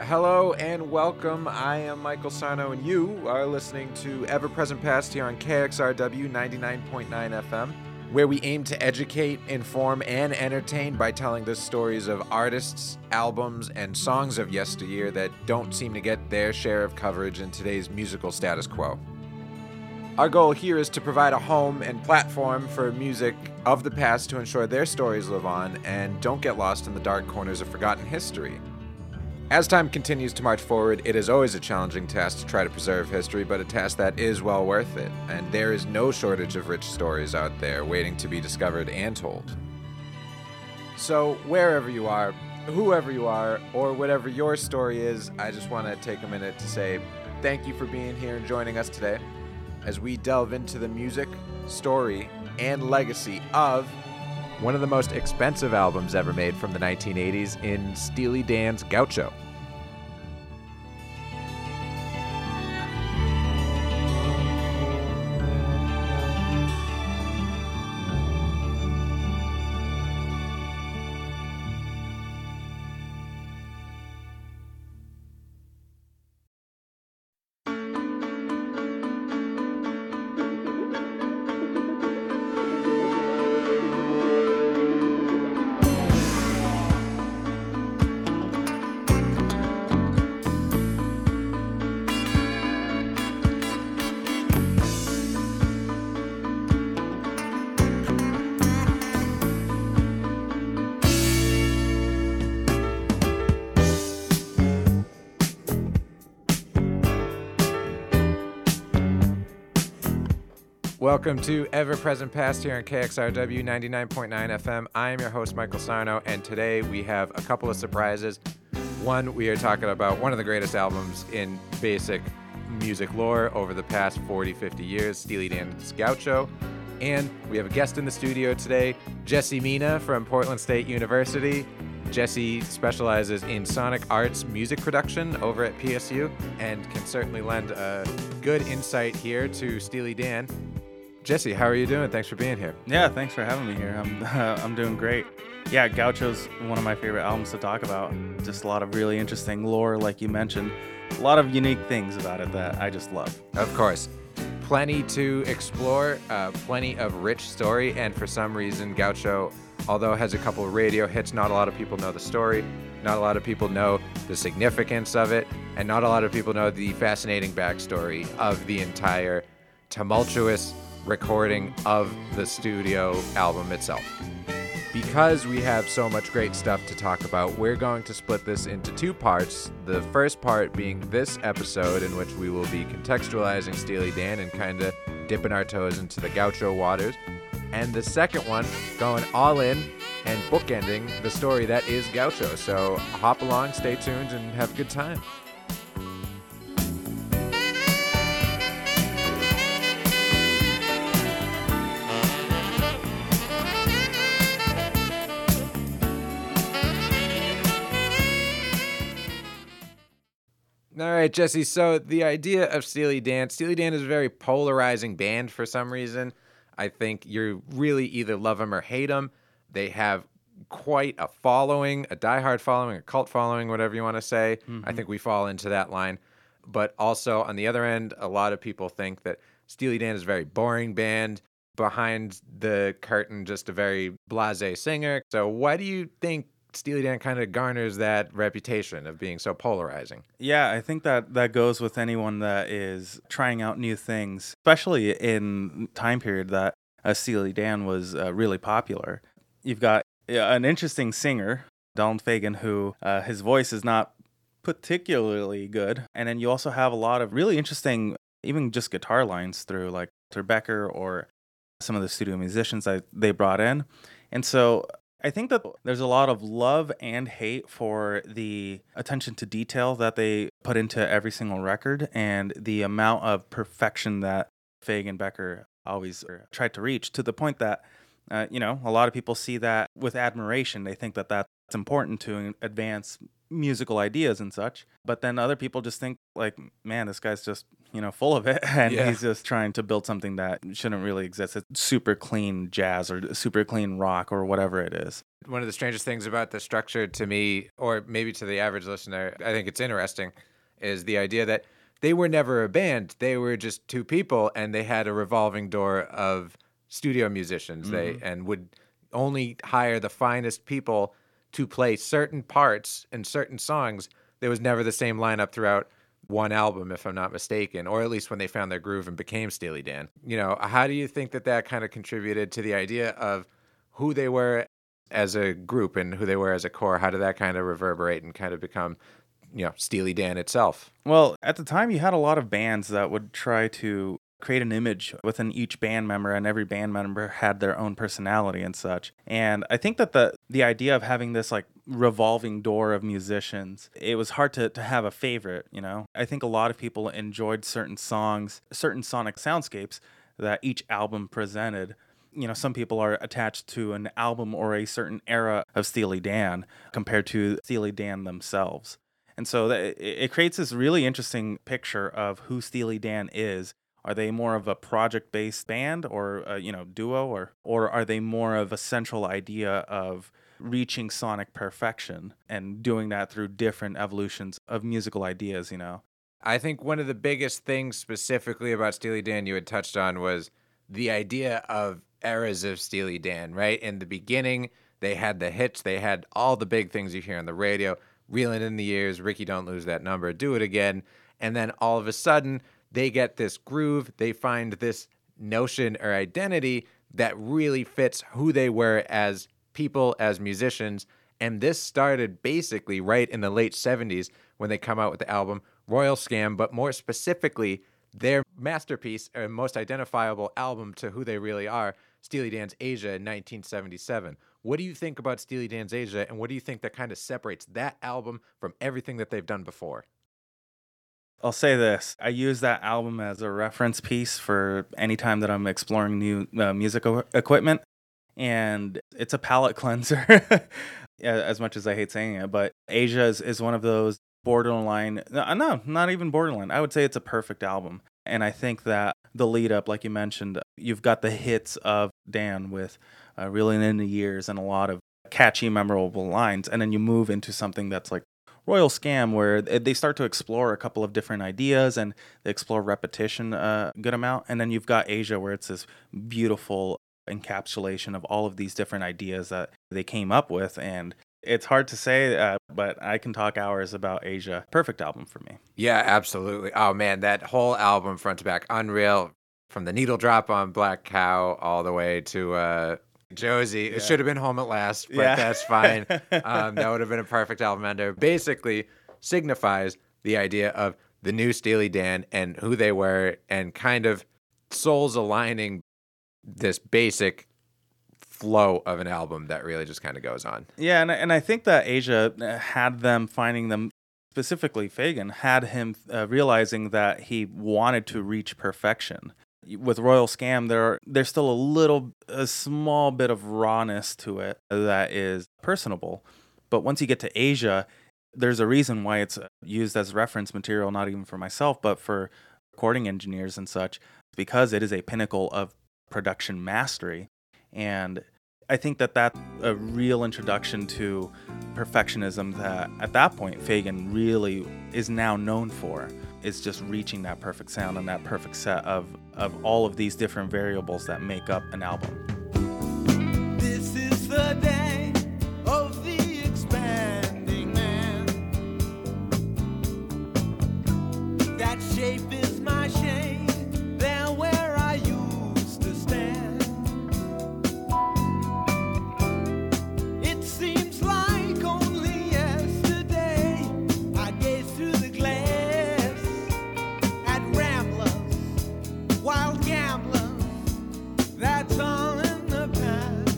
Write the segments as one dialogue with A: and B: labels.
A: Hello and welcome. I am Michael Sarno, and you are listening to Ever Present Past here on KXRW 99.9 FM, where we aim to educate, inform, and entertain by telling the stories of artists, albums, and songs of yesteryear that don't seem to get their share of coverage in today's musical status quo. Our goal here is to provide a home and platform for music of the past to ensure their stories live on and don't get lost in the dark corners of forgotten history. As time continues to march forward, it is always a challenging task to try to preserve history, but a task that is well worth it, and there is no shortage of rich stories out there waiting to be discovered and told. So, wherever you are, whoever you are, or whatever your story is, I just want to take a minute to say thank you for being here and joining us today as we delve into the music, story, and legacy of one of the most expensive albums ever made from the 1980s in Steely Dan's Gaucho. Welcome to Ever Present Past here on KXRW 99.9 FM. I am your host, Michael Sarno, and today we have a couple of surprises. One, we are talking about one of the greatest albums in basic music lore over the past 40, 50 years, Steely Dan's Gaucho. And we have a guest in the studio today, Jesse Mina from Portland State University. Jesse specializes in sonic arts music production over at PSU and can certainly lend a good insight here to Steely Dan. Jesse, how are you doing? Thanks for being here.
B: Yeah, thanks for having me here. I'm doing great. Yeah, Gaucho's one of my favorite albums to talk about. Just a lot of really interesting lore, like you mentioned. A lot of unique things about it that I just love.
A: Of course. Plenty to explore, plenty of rich story, and for some reason, Gaucho, although it has a couple of radio hits, not a lot of people know the story, not a lot of people know the significance of it, and not a lot of people know the fascinating backstory of the entire tumultuous recording of the studio album itself. Because we have so much great stuff to talk about, we're going to split this into two parts. The first part being this episode, in which we will be contextualizing Steely Dan and kind of dipping our toes into the Gaucho waters. And the second one, going all in and bookending the story that is Gaucho. So hop along, stay tuned, and have a good time. All right, Jesse, so the idea of Steely Dan is a very polarizing band for some reason. I think you really either love them or hate them. They have quite a following, a diehard following, a cult following, whatever you want to say. Mm-hmm. I think we fall into that line. But also, on the other end, a lot of people think that Steely Dan is a very boring band. Behind the curtain, just a very blasé singer. So why do you think Steely Dan kind of garners that reputation of being so polarizing?
B: Yeah, I think that goes with anyone that is trying out new things, especially in time period that Steely Dan was really popular. You've got an interesting singer, Donald Fagen, who his voice is not particularly good. And then you also have a lot of really interesting, even just guitar lines through like Becker or some of the studio musicians that they brought in. And so I think that there's a lot of love and hate for the attention to detail that they put into every single record and the amount of perfection that Fagen Becker always tried to reach, to the point that A lot of people see that with admiration. They think that that's important to advance musical ideas and such. But then other people just think like, man, this guy's just, full of it. And he's just trying to build something that shouldn't really exist. It's super clean jazz or super clean rock or whatever it is.
A: One of the strangest things about the structure to me, or maybe to the average listener, I think it's interesting, is the idea that they were never a band. They were just two people, and they had a revolving door of studio musicians. And would only hire the finest people to play certain parts and certain songs. There was never the same lineup throughout one album, if I'm not mistaken, or at least when they found their groove and became Steely Dan. How do you think that kind of contributed to the idea of who they were as a group and who they were as a core? How did that kind of reverberate and kind of become, Steely Dan itself?
B: Well, at the time, you had a lot of bands that would try to create an image within each band member, and every band member had their own personality and such. And I think that the idea of having this like revolving door of musicians, it was hard to have a favorite, I think a lot of people enjoyed certain songs, certain sonic soundscapes that each album presented. Some people are attached to an album or a certain era of Steely Dan compared to Steely Dan themselves. And so it creates this really interesting picture of who Steely Dan is. Are they more of a project-based band or, duo, or are they more of a central idea of reaching sonic perfection and doing that through different evolutions of musical ideas,
A: I think one of the biggest things specifically about Steely Dan you had touched on was the idea of eras of Steely Dan, right? In the beginning, they had the hits, they had all the big things you hear on the radio, Reeling in the Years, Ricky Don't Lose That Number, Do It Again, and then all of a sudden, they get this groove, they find this notion or identity that really fits who they were as people, as musicians, and this started basically right in the late 70s when they come out with the album Royal Scam, but more specifically, their masterpiece or most identifiable album to who they really are, Steely Dan's Asia in 1977. What do you think about Steely Dan's Asia, and what do you think that kind of separates that album from everything that they've done before?
B: I'll say this. I use that album as a reference piece for any time that I'm exploring new musical equipment, and it's a palate cleanser, as much as I hate saying it, but Asia is one of those borderline, no, not even borderline. I would say it's a perfect album. And I think that the lead up, like you mentioned, you've got the hits of Dan with Reeling in the Years and a lot of catchy, memorable lines. And then you move into something that's like Royal Scam, where they start to explore a couple of different ideas and they explore repetition a good amount. And then you've got Asia, where it's this beautiful encapsulation of all of these different ideas that they came up with. And it's hard to say, but I can talk hours about Asia. Perfect album for me.
A: Yeah, absolutely. Oh, man, that whole album front to back, unreal. From the needle drop on Black Cow all the way to Josie. It should have been Home at Last, but that's fine. That would have been a perfect album ender. Basically signifies the idea of the new Steely Dan and who they were, and kind of souls aligning this basic flow of an album that really just kind of goes on.
B: Yeah, and I think that Asia had them finding them, specifically Fagen, had him realizing that he wanted to reach perfection. With Royal Scam, there's still a small bit of rawness to it that is personable. But once you get to Asia, there's a reason why it's used as reference material, not even for myself, but for recording engineers and such, because it is a pinnacle of production mastery. And I think that that's a real introduction to perfectionism that at that point Fagen really is now known for, is just reaching that perfect sound and that perfect set of all of these different variables that make up an album.
C: This is the day of the expanding man. That shape is my shade, there where I used to stand. It seems like only yesterday I gazed through the glass at ramblers, wild gamblers, that's all in the past.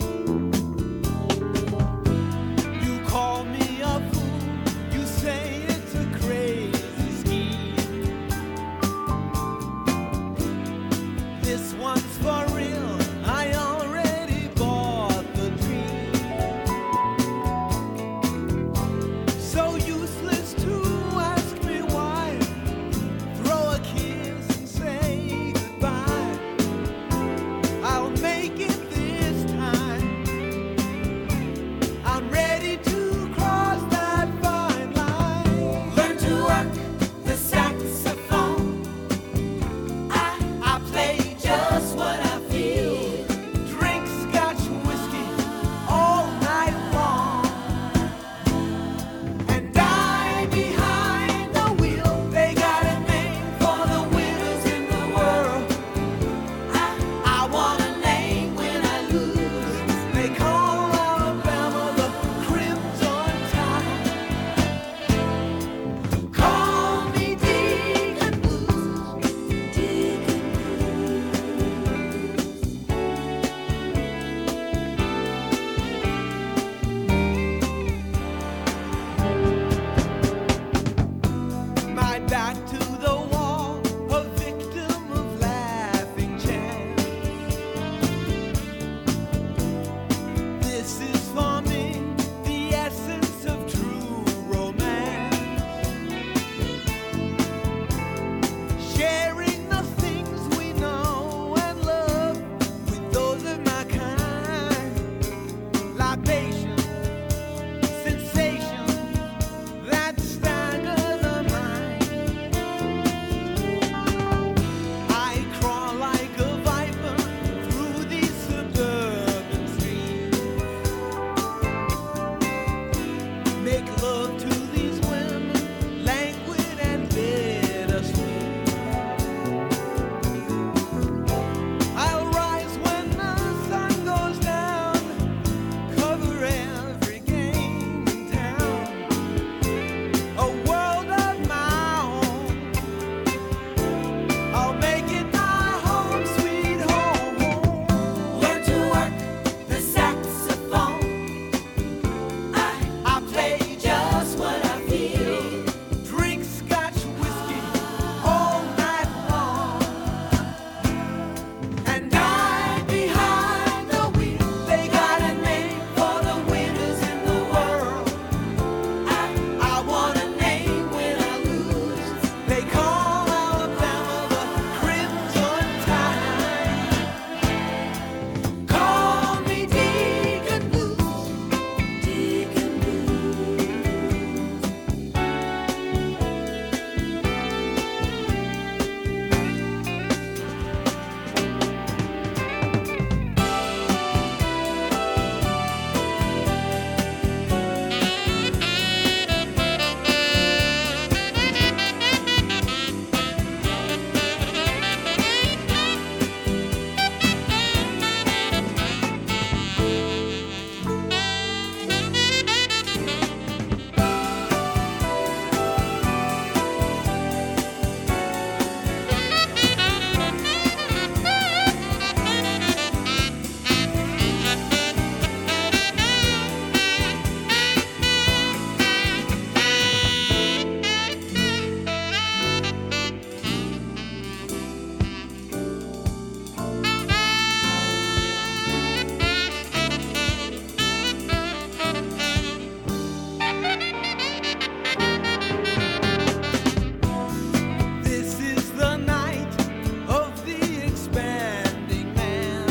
C: You call me a fool, you say it's a crazy scheme. back to the wall, a victim of laughing chance. This is for me, the essence of true romance. Sharing the things we know and love with those of my kind. Libation, sensation that stagger the mind. I crawl like a viper through these suburban streets. Make love to these women, languid and bittersweet. I'll rise when the sun goes down, cover every game in town. A world of my own, I'll make it my home, sweet home.
D: Learn to work the saxophone. I play just what I feel.
C: Drink Scotch whiskey all night long,
D: And I behind the wheel.
C: they got a name for the winners in the world.
D: I want a name when I lose.
C: They call Alabama the Crimson Tide.
D: Call me Deacon Blues. Deacon Blues.
C: This is the night of the expanding man.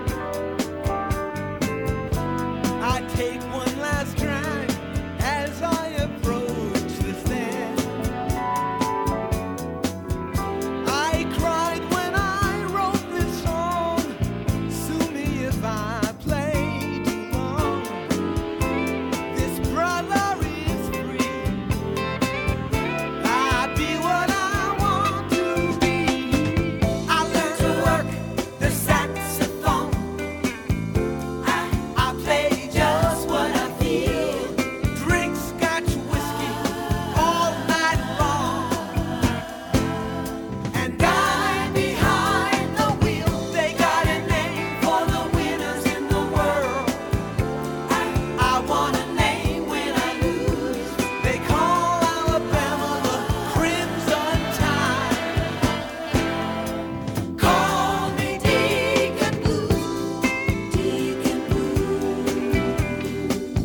C: I take one last drag as I approach the stand. I cried when I wrote this song. Sue me if I play too long. This brother is free. I be what I want to be.
D: I learn to work the saxophone. I play just what I feel.
C: Drink Scotch whiskey all night long,
D: And I behind the wheel.
C: they got a name for the winners in the world.
D: I want a name when I lose.
C: They call Alabama the Crimson Tide.
D: Call me Deacon Blues. Deacon Blues.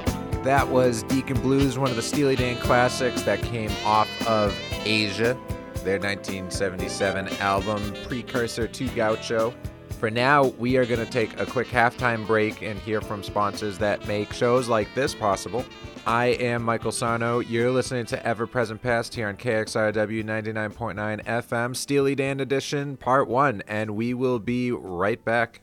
A: That was Deacon Blues, one of the Steely Dan classics that came off of Asia. their 1977 album, precursor to Gaucho. For now, we are going to take a quick halftime break and hear from sponsors that make shows like this possible. I am Michael Sarno. You're listening to Ever Present Past here on KXRW 99.9 FM, Steely Dan Edition, Part 1, and we will be right back.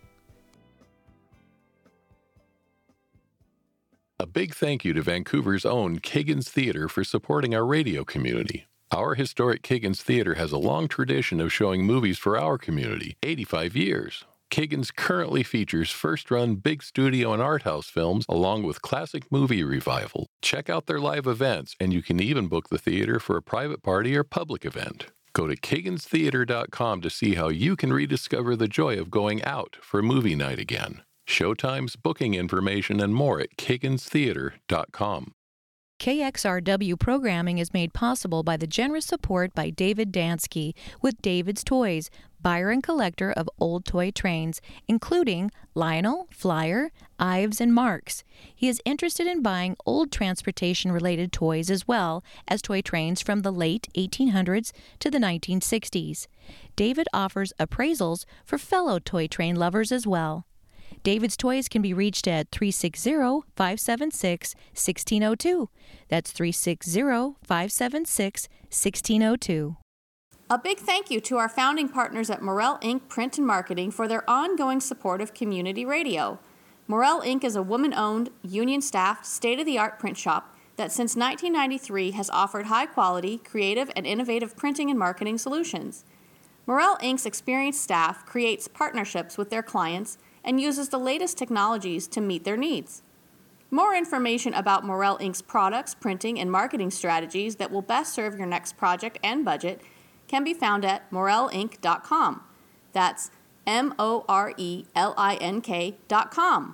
E: A big thank you to Vancouver's own Kagan's Theatre for supporting our radio community. Our historic Kagan's Theatre has a long tradition of showing movies for our community, 85 years. Kagan's currently features first-run big studio and art house films along with classic movie revival. Check out their live events, and you can even book the theater for a private party or public event. Go to kaganstheater.com to see how you can rediscover the joy of going out for movie night again. Showtimes, booking information, and more at kaganstheater.com.
F: KXRW programming is made possible by the generous support by David Dansky with David's Toys, buyer and collector of old toy trains, including Lionel, Flyer, Ives, and Marks. He is interested in buying old transportation-related toys as well as toy trains from the late 1800s to the 1960s. David offers appraisals for fellow toy train lovers as well. David's Toys can be reached at 360-576-1602. That's 360-576-1602.
G: A big thank you to our founding partners at Morel Inc. Print and Marketing for their ongoing support of community radio. Morel Inc. is a woman-owned, union-staffed, state-of-the-art print shop that since 1993 has offered high-quality, creative, and innovative printing and marketing solutions. Morel Inc.'s experienced staff creates partnerships with their clients and uses the latest technologies to meet their needs. More information about Morel Inc.'s products, printing, and marketing strategies that will best serve your next project and budget can be found at morelinc.com. That's MORELINK.com.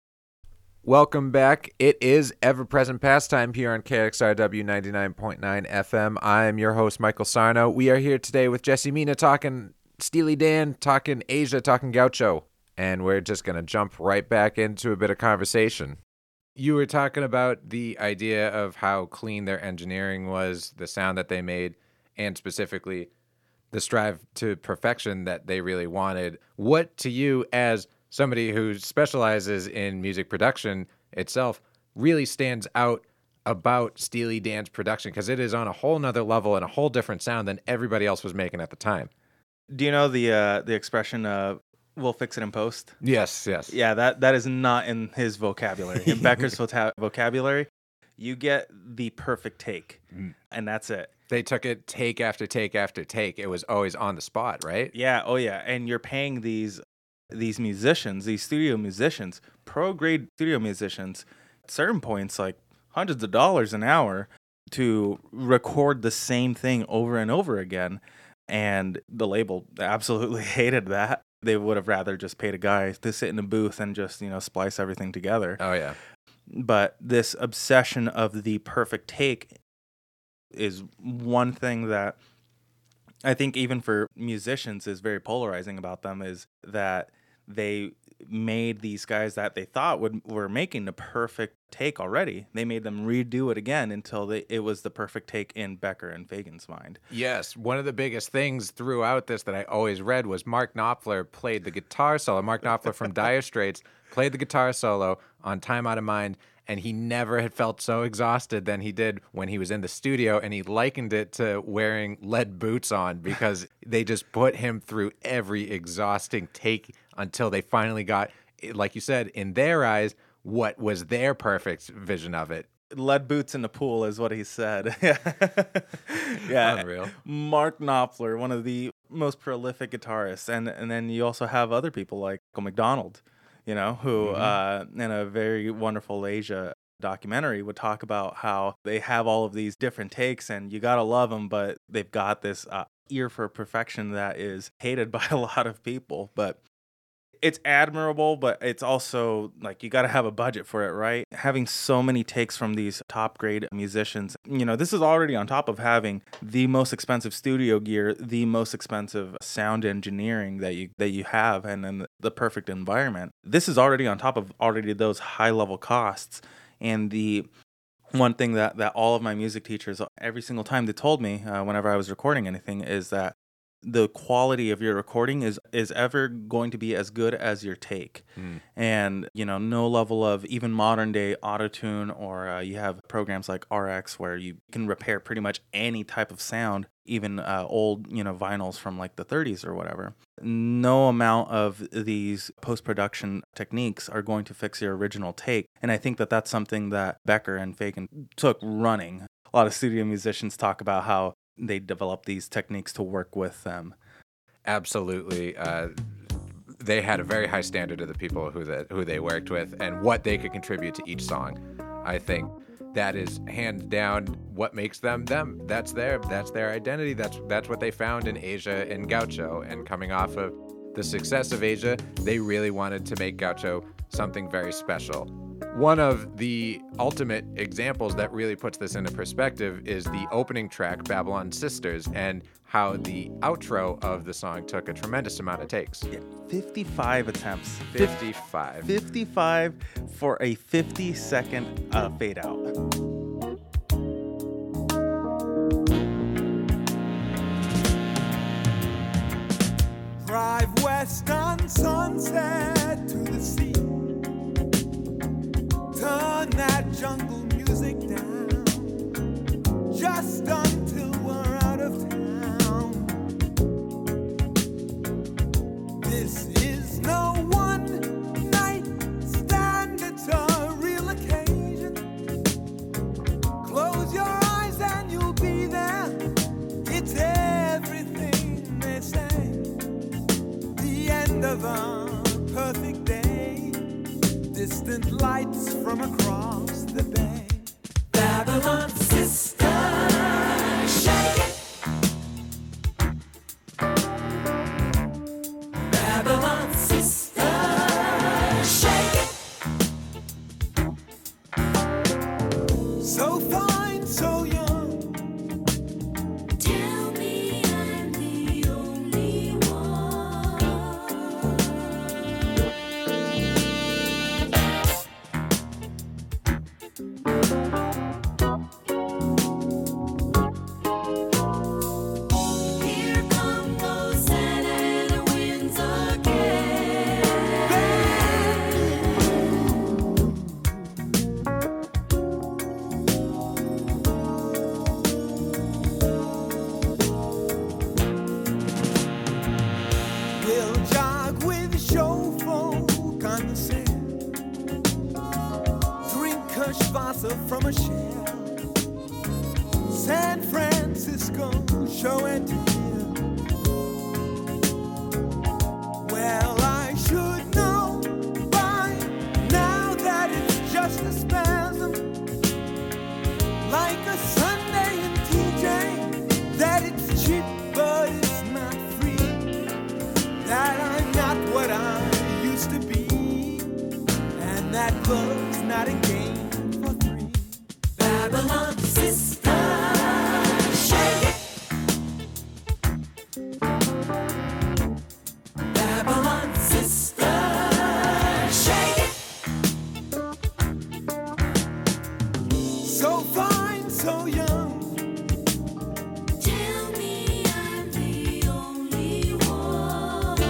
A: Welcome back. It is Ever Present Pastime here on KXRW 99.9 FM. I'm your host, Michael Sarno. We are here today with Jesse Mina talking Steely Dan, talking Asia, talking Gaucho. And we're just going to jump right back into a bit of conversation. You were talking about the idea of how clean their engineering was, the sound that they made, and specifically the strive to perfection that they really wanted. What to you, as somebody who specializes in music production itself, really stands out about Steely Dan's production? Because it is on a whole nother level and a whole different sound than everybody else was making at the time.
B: Do you know the expression "we'll fix it in post"?
A: Yes.
B: Yeah, that is not in his vocabulary. In Becker's vocabulary, you get the perfect take, and that's it.
A: They took it take after take after take. It was always on the spot, right?
B: Yeah, oh yeah, and you're paying these musicians, these studio musicians, pro-grade studio musicians, at certain points, like hundreds of dollars an hour to record the same thing over and over again. And the label absolutely hated that. They would have rather just paid a guy to sit in a booth and just, splice everything together.
A: Oh, yeah.
B: But this obsession of the perfect take is one thing that I think even for musicians is very polarizing about them, is that they made these guys that they thought were making the perfect take already. They made them redo it again until it was the perfect take in Becker and Fagen's mind.
A: Yes, one of the biggest things throughout this that I always read was Mark Knopfler played the guitar solo. Mark Knopfler from Dire Straits played the guitar solo on Time Out of Mind, and he never had felt so exhausted than he did when he was in the studio, and he likened it to wearing lead boots on because they just put him through every exhausting take until they finally got, like you said, in their eyes, what was their perfect vision of it.
B: Lead boots in the pool is what he said. Yeah.
A: Unreal.
B: Mark Knopfler, one of the most prolific guitarists. And then you also have other people like Michael McDonald, who in a very wonderful Asia documentary would talk about how they have all of these different takes and you got to love them, but they've got this ear for perfection that is hated by a lot of people. But it's admirable, but it's also like you got to have a budget for it, right? Having so many takes from these top grade musicians, this is already on top of having the most expensive studio gear, the most expensive sound engineering that you have, and then the perfect environment. This is already on top of already those high level costs, and the one thing that all of my music teachers, every single time they told me whenever I was recording anything, is that the quality of your recording is ever going to be as good as your take. And no level of even modern day autotune, or you have programs like RX where you can repair pretty much any type of sound, even old vinyls from like the 30s or whatever. No amount of these post-production techniques are going to fix your original take. And I think that that's something that Becker and Fagen took running. A lot of studio musicians talk about how they develop these techniques to work with them.
A: Absolutely. They had a very high standard of the people who they worked with and what they could contribute to each song. I think that is hands down what makes them them. That's their identity. That's what they found in Asia and Gaucho. And coming off of the success of Asia, they really wanted to make Gaucho something very special. One of the ultimate examples that really puts this into perspective is the opening track, Babylon Sisters, and how the outro of the song took a tremendous amount of takes.
B: 55 attempts.
A: 55.
B: 55 for a 50-second fade out.
C: Drive west on Sunset to the sea. Turn that jungle music down, just until we're out of town. This is no one night stand, it's a real occasion. Close your eyes and you'll be there. It's everything they say. The end of a perfect day. Distant lights from across the bay.
D: Babylon sister, shake it. Babylon sister, shake it.
C: So fine, so young.
D: Tell me I'm the only one. Here come those Santa Ana winds again.
C: We'll jog with show folk on the sand. Drink Kirschwasser from a shell. San Francisco show and tell. Well, I should know by now that it's just a spasm. Like a Sunday in TJ, that it's cheap but it's not free. That I'm not what I used to be, and that love's not a game for three.
D: Babylon sister, shake it. Babylon sister, shake it.
C: So fine, so young.
D: Tell me I'm the only one.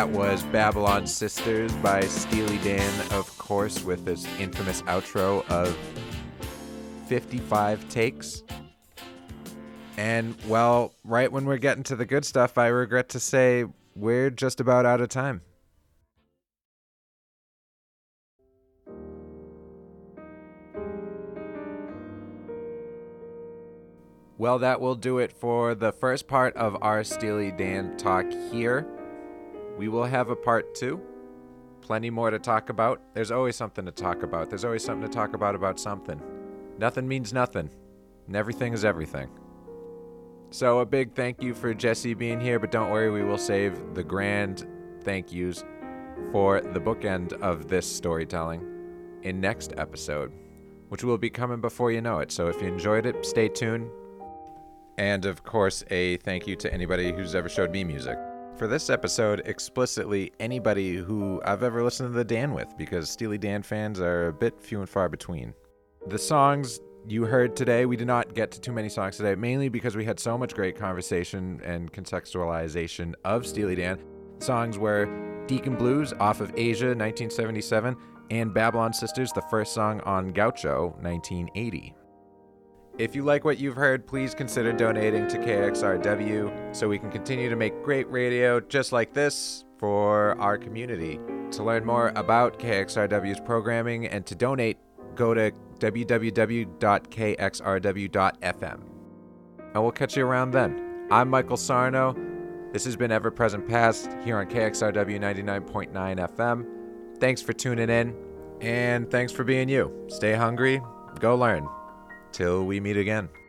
A: That was Babylon Sisters by Steely Dan, of course, with this infamous outro of 55 takes. And, well, right when we're getting to the good stuff, I regret to say we're just about out of time. Well, that will do it for the first part of our Steely Dan talk here. We will have a part 2. Plenty more to talk about. There's always something to talk about. There's always something to talk about something. Nothing means nothing. And everything is everything. So a big thank you for Jesse being here, but don't worry, we will save the grand thank yous for the bookend of this storytelling in next episode, which will be coming before you know it. So if you enjoyed it, stay tuned. And of course, a thank you to anybody who's ever showed me music. For this episode, explicitly anybody who I've ever listened to the Dan with, because Steely Dan fans are a bit few and far between. The songs you heard today, we did not get to too many songs today, mainly because we had so much great conversation and contextualization of Steely Dan. Songs were Deacon Blues off of Asia, 1977, and Babylon Sisters, the first song on Gaucho, 1980. If you like what you've heard, please consider donating to KXRW so we can continue to make great radio just like this for our community. To learn more about KXRW's programming and to donate, go to www.kxrw.fm. And we'll catch you around then. I'm Michael Sarno. This has been Ever Present Past here on KXRW 99.9 FM. Thanks for tuning in, and thanks for being you. Stay hungry, go learn. Till we meet again.